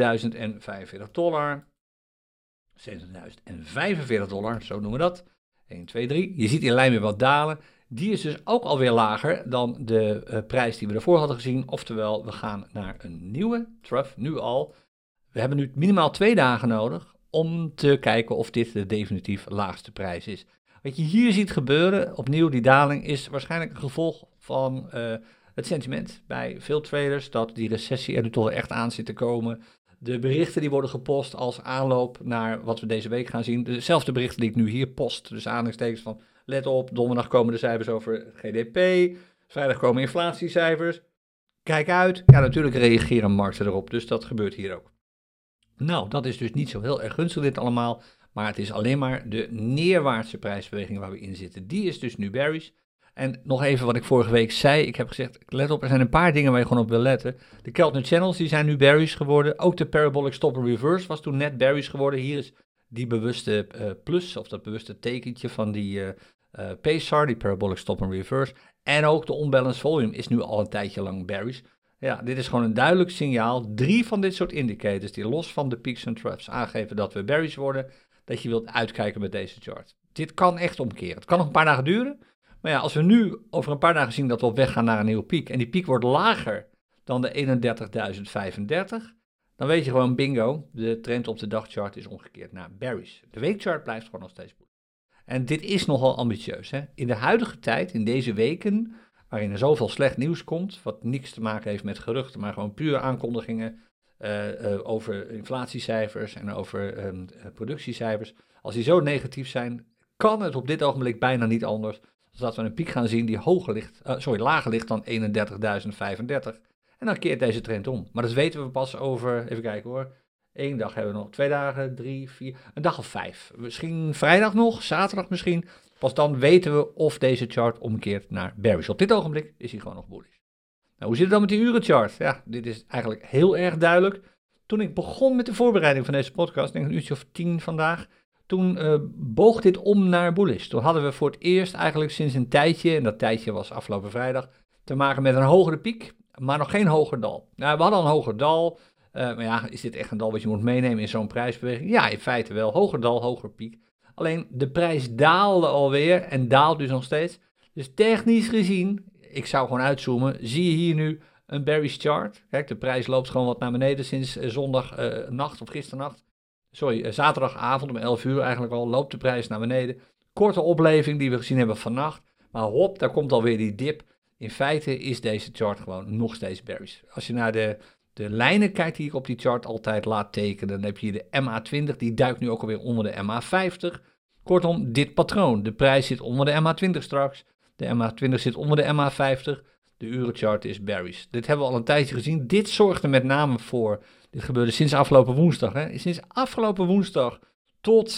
A: zo noemen we dat. 1, 2, 3. Je ziet in lijn weer wat dalen. Die is dus ook alweer lager dan de prijs die we ervoor hadden gezien. Oftewel, we gaan naar een nieuwe trough, nu al. We hebben nu minimaal 2 dagen nodig om te kijken of dit de definitief laagste prijs is. Wat je hier ziet gebeuren, opnieuw die daling, is waarschijnlijk een gevolg van het sentiment bij veel traders dat die recessie er nu toch echt aan zit te komen. De berichten die worden gepost als aanloop naar wat we deze week gaan zien. Dezelfde berichten die ik nu hier post. Dus aanhalingstekens van let op, donderdag komen de cijfers over GDP. Vrijdag komen inflatiecijfers. Kijk uit. Ja, natuurlijk reageren markten erop. Dus dat gebeurt hier ook. Nou, dat is dus niet zo heel erg gunstig dit allemaal. Maar het is alleen maar de neerwaartse prijsbeweging waar we in zitten. Die is dus nu bearish. En nog even wat ik vorige week zei. Ik heb gezegd, let op, er zijn een paar dingen waar je gewoon op wil letten. De Keltner Channels die zijn nu bearish geworden. Ook de Parabolic Stop and Reverse was toen net bearish geworden. Hier is die bewuste plus of dat bewuste tekentje van die PSAR, die Parabolic Stop and Reverse. En ook de unbalanced volume is nu al een tijdje lang bearish. Ja, dit is gewoon een duidelijk signaal. 3 van dit soort indicators die los van de peaks en troughs aangeven dat we bearish worden, dat je wilt uitkijken met deze chart. Dit kan echt omkeren. Het kan nog een paar dagen duren. Maar ja, als we nu over een paar dagen zien dat we op weg gaan naar een nieuwe piek en die piek wordt lager dan de 31.035, dan weet je gewoon bingo, de trend op de dagchart is omgekeerd naar bearish. De weekchart blijft gewoon nog steeds goed. En dit is nogal ambitieus. Hè? In de huidige tijd, in deze weken, waarin er zoveel slecht nieuws komt, wat niks te maken heeft met geruchten, maar gewoon puur aankondigingen over inflatiecijfers en over productiecijfers. Als die zo negatief zijn, kan het op dit ogenblik bijna niet anders dan dat we een piek gaan zien die lager ligt dan 31.035. En dan keert deze trend om. Maar dat weten we pas over, even kijken hoor, 1 dag hebben we nog, 2 dagen, 3, 4, een dag of 5. Misschien vrijdag nog, zaterdag misschien. Pas dan weten we of deze chart omkeert naar bearish. Op dit ogenblik is hij gewoon nog bullish. Nou, hoe zit het dan met die urenchart? Ja, dit is eigenlijk heel erg duidelijk. Toen ik begon met de voorbereiding van deze podcast, denk ik een uurtje of 10 vandaag, toen boog dit om naar bullish. Toen hadden we voor het eerst eigenlijk sinds een tijdje, en dat tijdje was afgelopen vrijdag, te maken met een hogere piek, maar nog geen hoger dal. Nou, we hadden al een hoger dal, maar ja, is dit echt een dal wat je moet meenemen in zo'n prijsbeweging? Ja, in feite wel. Hoger dal, hoger piek. Alleen de prijs daalde alweer en daalt dus nog steeds. Dus technisch gezien, ik zou gewoon uitzoomen, zie je hier nu een bearish chart. Kijk, de prijs loopt gewoon wat naar beneden sinds zondagnacht of gisternacht. Zaterdagavond om 11 uur eigenlijk al loopt de prijs naar beneden. Korte opleving die we gezien hebben vannacht. Maar hop, daar komt alweer die dip. In feite is deze chart gewoon nog steeds bearish. Als je naar de lijnen kijkt die ik op die chart altijd laat tekenen, dan heb je de MA20, die duikt nu ook alweer onder de MA50. Kortom, dit patroon. De prijs zit onder de MA20 straks. De MA20 zit onder de MA50. De urenchart is bearish. Dit hebben we al een tijdje gezien. Dit zorgde met name voor, dit gebeurde sinds afgelopen woensdag. Hè. Sinds afgelopen woensdag tot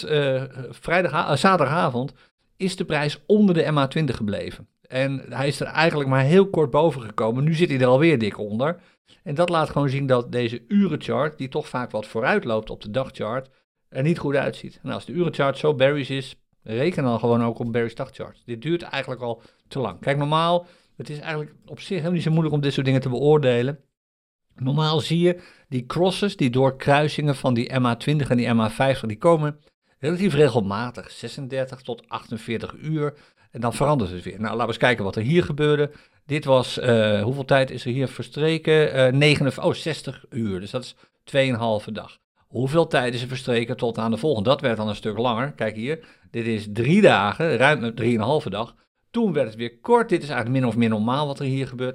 A: zaterdagavond is de prijs onder de MA20 gebleven. En hij is er eigenlijk maar heel kort boven gekomen. Nu zit hij er alweer dik onder. En dat laat gewoon zien dat deze urenchart, die toch vaak wat vooruit loopt op de dagchart, er niet goed uitziet. En als de urenchart zo bearish is, reken dan gewoon ook op bearish dagchart. Dit duurt eigenlijk al te lang. Kijk, normaal, het is eigenlijk op zich helemaal niet zo moeilijk om dit soort dingen te beoordelen. Normaal zie je die crosses, die doorkruisingen van die MA20 en die MA50, die komen relatief regelmatig, 36 tot 48 uur. En dan verandert het weer. Nou, laten we eens kijken wat er hier gebeurde. Dit was, hoeveel tijd is er hier verstreken? 60 uur, dus dat is 2,5 dag. Hoeveel tijd is er verstreken tot aan de volgende? Dat werd dan een stuk langer. Kijk hier, dit is 3 dagen, ruim 3,5 dag. Toen werd het weer kort. Dit is eigenlijk min of meer normaal wat er hier gebeurt.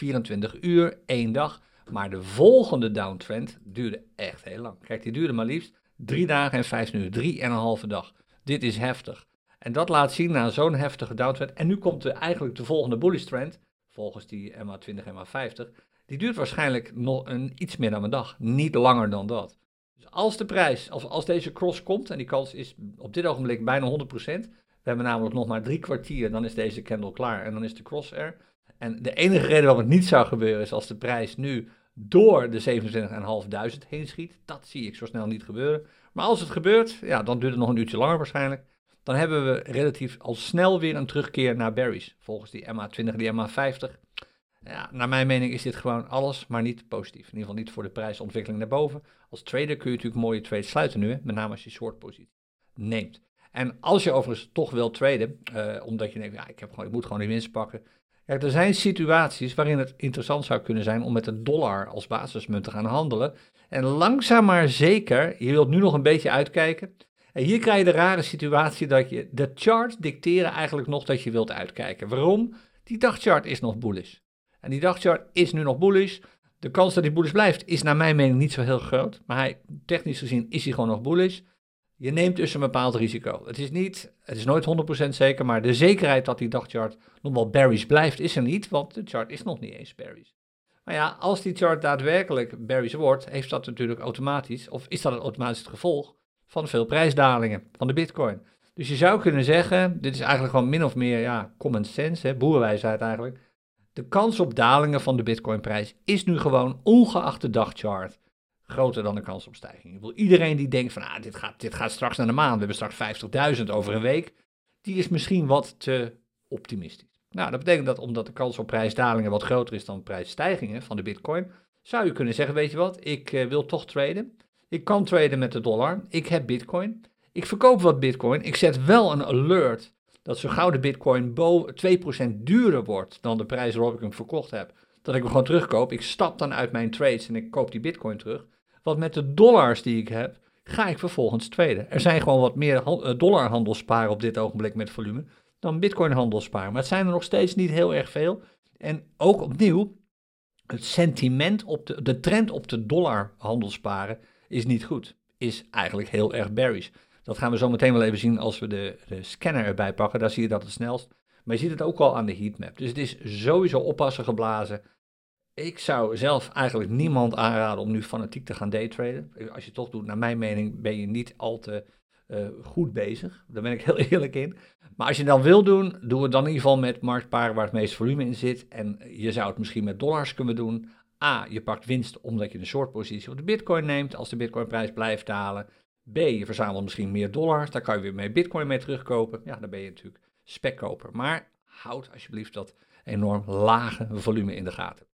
A: 24 uur, 1 dag. Maar de volgende downtrend duurde echt heel lang. Kijk, die duurde maar liefst 3 dagen en 5 uur, 3,5 dag. Dit is heftig. En dat laat zien na zo'n heftige downtrend. En nu komt eigenlijk de volgende bullish trend, volgens die MA20 en MA50. Die duurt waarschijnlijk nog iets meer dan een dag. Niet langer dan dat. Dus als de prijs, als deze cross komt, en die kans is op dit ogenblik bijna 100%. We hebben namelijk nog maar 3 kwartier, dan is deze candle klaar en dan is de cross er. En de enige reden waarom het niet zou gebeuren is als de prijs nu door de 27.500 heen schiet. Dat zie ik zo snel niet gebeuren. Maar als het gebeurt, ja, dan duurt het nog een uurtje langer waarschijnlijk. Dan hebben we relatief al snel weer een terugkeer naar bearish. Volgens die MA20 en die MA50. Ja, naar mijn mening is dit gewoon alles, maar niet positief. In ieder geval niet voor de prijsontwikkeling naar boven. Als trader kun je natuurlijk mooie trades sluiten nu, hè? Met name als je short positie neemt. En als je overigens toch wil traden, omdat je denkt, ja, ik moet gewoon die winst pakken. Kijk, er zijn situaties waarin het interessant zou kunnen zijn om met de dollar als basismunt te gaan handelen. En langzaam maar zeker, je wilt nu nog een beetje uitkijken. En hier krijg je de rare situatie dat je de charts dicteren eigenlijk nog dat je wilt uitkijken. Waarom? Die dagchart is nog bullish. En die dagchart is nu nog bullish. De kans dat die bullish blijft is naar mijn mening niet zo heel groot. Maar technisch gezien is hij gewoon nog bullish. Je neemt dus een bepaald risico. Het is nooit 100% zeker, maar de zekerheid dat die dagchart nog wel bearish blijft is er niet, want de chart is nog niet eens bearish. Maar ja, als die chart daadwerkelijk bearish wordt, heeft dat natuurlijk automatisch, of is dat automatisch het gevolg van veel prijsdalingen van de bitcoin. Dus je zou kunnen zeggen, dit is eigenlijk gewoon min of meer common sense, boerenwijsheid eigenlijk. De kans op dalingen van de bitcoinprijs is nu gewoon, ongeacht de dagchart, groter dan de kans op stijging. Ik bedoel, iedereen die denkt van, dit gaat straks naar de maan, we hebben straks 50.000 over een week, die is misschien wat te optimistisch. Nou, dat betekent dat omdat de kans op prijsdalingen wat groter is dan prijsstijgingen van de bitcoin, zou je kunnen zeggen, weet je wat, ik wil toch traden. Ik kan traden met de dollar, ik heb bitcoin, ik verkoop wat bitcoin, ik zet wel een alert dat zo gauw de bitcoin 2% duurder wordt dan de prijs waarop ik hem verkocht heb, dat ik hem gewoon terugkoop. Ik stap dan uit mijn trades en ik koop die bitcoin terug. Want met de dollars die ik heb, ga ik vervolgens traden. Er zijn gewoon wat meer dollarhandelsparen op dit ogenblik met volume dan bitcoinhandelsparen. Maar het zijn er nog steeds niet heel erg veel. En ook opnieuw, het sentiment de trend op de dollarhandelsparen is niet goed. Is eigenlijk heel erg bearish. Dat gaan we zo meteen wel even zien als we de scanner erbij pakken. Daar zie je dat het snelst. Maar je ziet het ook al aan de heatmap. Dus het is sowieso oppassen geblazen. Ik zou zelf eigenlijk niemand aanraden om nu fanatiek te gaan daytraden. Als je het toch doet, naar mijn mening, ben je niet al te goed bezig. Daar ben ik heel eerlijk in. Maar als je het dan wil doen, doe het dan in ieder geval met marktparen waar het meeste volume in zit. En je zou het misschien met dollars kunnen doen. A, je pakt winst omdat je een short positie op de bitcoin neemt als de bitcoinprijs blijft dalen. B, je verzamelt misschien meer dollars, daar kan je weer mee bitcoin mee terugkopen. Ja, dan ben je natuurlijk spekkoper. Maar houd alsjeblieft dat enorm lage volume in de gaten.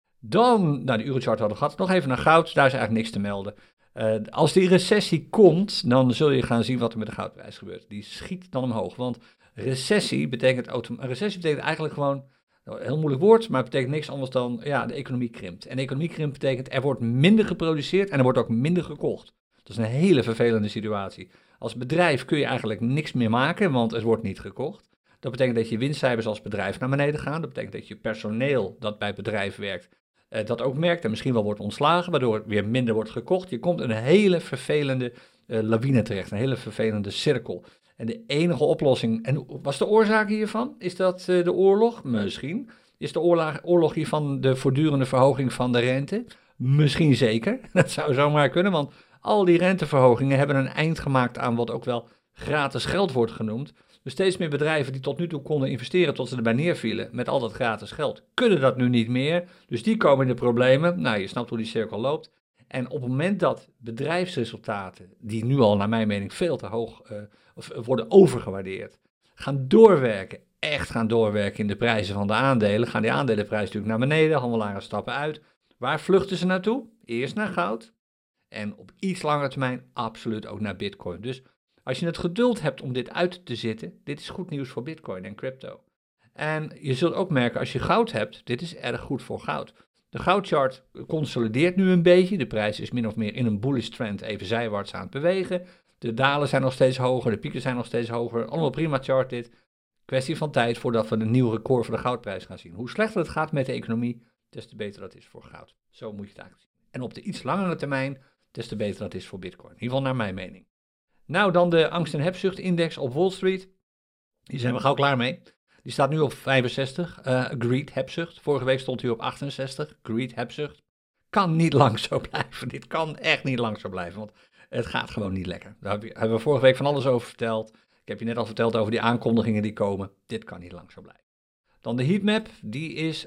A: Dan, de Eurochart hadden we gehad, nog even naar goud, daar is eigenlijk niks te melden. Als die recessie komt, dan zul je gaan zien wat er met de goudprijs gebeurt. Die schiet dan omhoog, want recessie betekent eigenlijk gewoon, een heel moeilijk woord, maar het betekent niks anders dan, ja, de economie krimpt. En de economie krimpt betekent, er wordt minder geproduceerd en er wordt ook minder gekocht. Dat is een hele vervelende situatie. Als bedrijf kun je eigenlijk niks meer maken, want het wordt niet gekocht. Dat betekent dat je winstcijfers als bedrijf naar beneden gaan. Dat betekent dat je personeel dat bij het bedrijf werkt, dat ook merkt en misschien wel wordt ontslagen, waardoor het weer minder wordt gekocht. Je komt in een hele vervelende lawine terecht, een hele vervelende cirkel. En de enige oplossing, en was de oorzaak hiervan? Is dat de oorlog? Misschien. Is de oorlog hiervan de voortdurende verhoging van de rente? Misschien zeker. Dat zou zomaar kunnen, want al die renteverhogingen hebben een eind gemaakt aan wat ook wel gratis geld wordt genoemd. Dus steeds meer bedrijven die tot nu toe konden investeren tot ze erbij neervielen met al dat gratis geld, kunnen dat nu niet meer. Dus die komen in de problemen. Nou, je snapt hoe die cirkel loopt. En op het moment dat bedrijfsresultaten, die nu al naar mijn mening veel te hoog worden overgewaardeerd, gaan doorwerken, echt gaan doorwerken in de prijzen van de aandelen, gaan die aandelenprijzen natuurlijk naar beneden, handelaren stappen uit. Waar vluchten ze naartoe? Eerst naar goud en op iets langere termijn absoluut ook naar bitcoin. Dus als je het geduld hebt om dit uit te zitten, dit is goed nieuws voor bitcoin en crypto. En je zult ook merken als je goud hebt, dit is erg goed voor goud. De goudchart consolideert nu een beetje, de prijs is min of meer in een bullish trend even zijwaarts aan het bewegen. De dalen zijn nog steeds hoger, de pieken zijn nog steeds hoger, allemaal prima chart dit. Kwestie van tijd voordat we een nieuw record voor de goudprijs gaan zien. Hoe slechter het gaat met de economie, des te beter dat is voor goud. Zo moet je het eigenlijk zien. En op de iets langere termijn, des te beter dat is voor bitcoin. In ieder geval naar mijn mening. Nou, dan de angst- en hebzucht-index op Wall Street. Die zijn we gauw klaar mee. Die staat nu op 65. Greed, hebzucht. Vorige week stond hij op 68. Greed, hebzucht. Kan niet lang zo blijven. Dit kan echt niet lang zo blijven, want het gaat gewoon niet lekker. Daar hebben we vorige week van alles over verteld. Ik heb je net al verteld over die aankondigingen die komen. Dit kan niet lang zo blijven. Dan de heatmap. Die is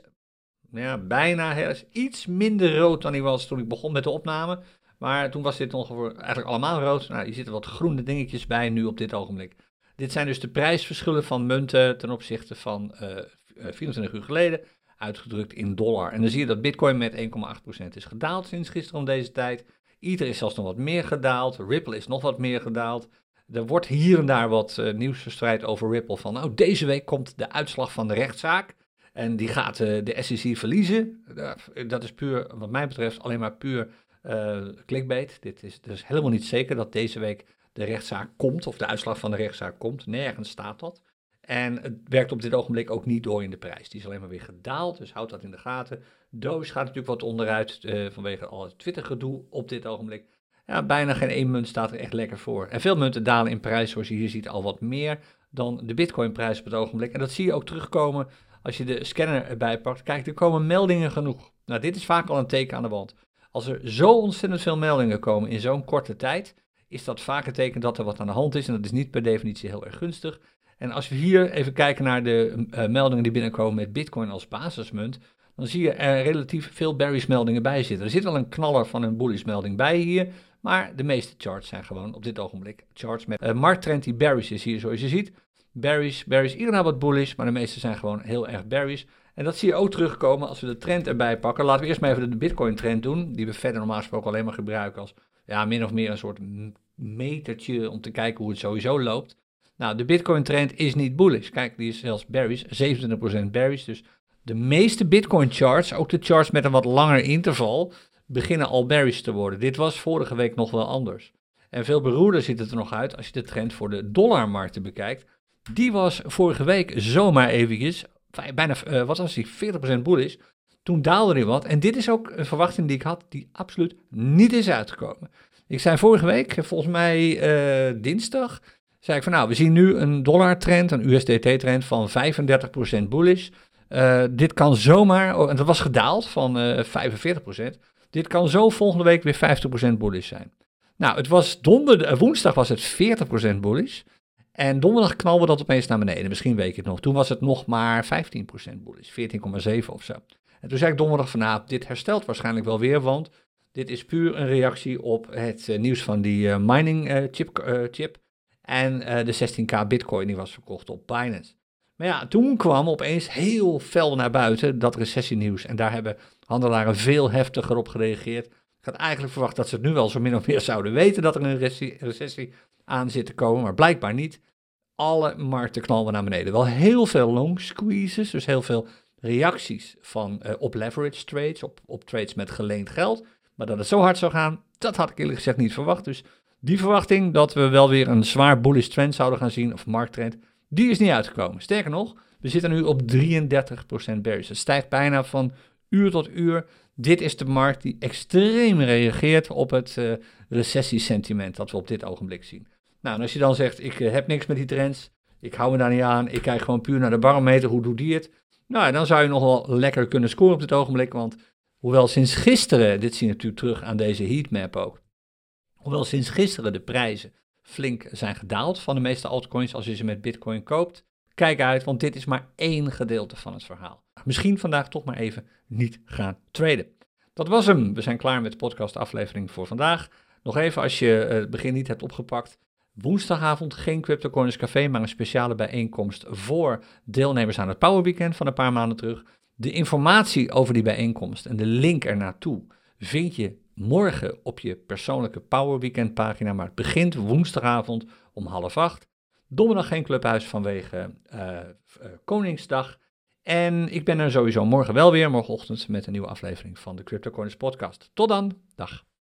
A: bijna iets minder rood dan die was toen ik begon met de opname. Maar toen was dit ongeveer eigenlijk allemaal rood. Nou, hier zitten wat groene dingetjes bij nu op dit ogenblik. Dit zijn dus de prijsverschillen van munten ten opzichte van 24 uur geleden, uitgedrukt in dollar. En dan zie je dat Bitcoin met 1,8% is gedaald sinds gisteren om deze tijd. Ether is zelfs nog wat meer gedaald. Ripple is nog wat meer gedaald. Er wordt hier en daar wat nieuws verspreid over Ripple van, nou, deze week komt de uitslag van de rechtszaak. En die gaat de SEC verliezen. Dat is puur, wat mij betreft, alleen maar puur clickbait. Dit is dus helemaal niet zeker dat deze week de rechtszaak komt, of de uitslag van de rechtszaak komt. Nergens staat dat. En het werkt op dit ogenblik ook niet door in de prijs. Die is alleen maar weer gedaald, dus houd dat in de gaten. Doge gaat natuurlijk wat onderuit vanwege al het Twitter-gedoe op dit ogenblik. Ja, bijna geen één munt staat er echt lekker voor. En veel munten dalen in prijs, zoals je hier ziet, al wat meer dan de Bitcoin-prijs op het ogenblik. En dat zie je ook terugkomen als je de scanner erbij pakt. Kijk, er komen meldingen genoeg. Nou, dit is vaak al een teken aan de wand. Als er zo ontzettend veel meldingen komen in zo'n korte tijd, is dat vaak een teken dat er wat aan de hand is. En dat is niet per definitie heel erg gunstig. En als we hier even kijken naar de meldingen die binnenkomen met Bitcoin als basismunt, dan zie je er relatief veel bearish meldingen bij zitten. Er zit wel een knaller van een bullish melding bij hier, maar de meeste charts zijn gewoon op dit ogenblik charts met markttrend die bearish is hier, zoals je ziet. Bearish, iedereen wat bullish, maar de meeste zijn gewoon heel erg bearish. En dat zie je ook terugkomen als we de trend erbij pakken. Laten we eerst maar even de Bitcoin trend doen, die we verder normaal gesproken alleen maar gebruiken als min of meer een soort metertje om te kijken hoe het sowieso loopt. Nou, de Bitcoin trend is niet bullish. Kijk, die is zelfs bearish, 27% bearish. Dus de meeste Bitcoin charts, ook de charts met een wat langer interval, beginnen al bearish te worden. Dit was vorige week nog wel anders. En veel beroerder ziet het er nog uit als je de trend voor de dollarmarkten bekijkt. Die was vorige week zomaar eventjes, bijna, 40% bullish. Toen daalde hij wat. En dit is ook een verwachting die ik had, die absoluut niet is uitgekomen. Ik zei vorige week, volgens mij dinsdag, zei ik van nou, we zien nu een dollartrend, een USDT-trend van 35% bullish. Dit kan zomaar, en dat was gedaald van 45%. Dit kan zo volgende week weer 50% bullish zijn. Nou, het was woensdag was het 40% bullish. En donderdag knalde dat opeens naar beneden. Misschien weet je het nog. Toen was het nog maar 15% bullish, 14,7 of zo. En toen zei ik donderdag van nou, dit herstelt waarschijnlijk wel weer, want dit is puur een reactie op het nieuws van die mining chip. En de 16k bitcoin die was verkocht op Binance. Maar ja, toen kwam opeens heel fel naar buiten dat recessienieuws. En daar hebben handelaren veel heftiger op gereageerd. Ik had eigenlijk verwacht dat ze het nu wel zo min of meer zouden weten dat er een recessie aan zit te komen. Maar blijkbaar niet. Alle markten knalden naar beneden. Wel heel veel long squeezes, dus heel veel reacties op leverage trades, op trades met geleend geld. Maar dat het zo hard zou gaan, dat had ik eerlijk gezegd niet verwacht. Dus die verwachting dat we wel weer een zwaar bullish trend zouden gaan zien, of markttrend, die is niet uitgekomen. Sterker nog, we zitten nu op 33% bearish. Het stijgt bijna van uur tot uur. Dit is de markt die extreem reageert op het recessiesentiment dat we op dit ogenblik zien. Nou, en als je dan zegt, ik heb niks met die trends, ik hou me daar niet aan, ik kijk gewoon puur naar de barometer, hoe doet die het? Nou, dan zou je nog wel lekker kunnen scoren op dit ogenblik, want hoewel sinds gisteren, dit zie je natuurlijk terug aan deze heatmap ook, hoewel sinds gisteren de prijzen flink zijn gedaald van de meeste altcoins als je ze met Bitcoin koopt, kijk uit, want dit is maar één gedeelte van het verhaal. Misschien vandaag toch maar even niet gaan traden. Dat was hem. We zijn klaar met de podcastaflevering voor vandaag. Nog even als je het begin niet hebt opgepakt. Woensdagavond geen CryptoCorners Café, maar een speciale bijeenkomst voor deelnemers aan het Power Weekend van een paar maanden terug. De informatie over die bijeenkomst en de link ernaartoe vind je morgen op je persoonlijke Power Weekend pagina, maar het begint woensdagavond om 7:30. Donderdag geen clubhuis vanwege Koningsdag. En ik ben er sowieso morgen wel weer, morgenochtend met een nieuwe aflevering van de CryptoCorners podcast. Tot dan, dag.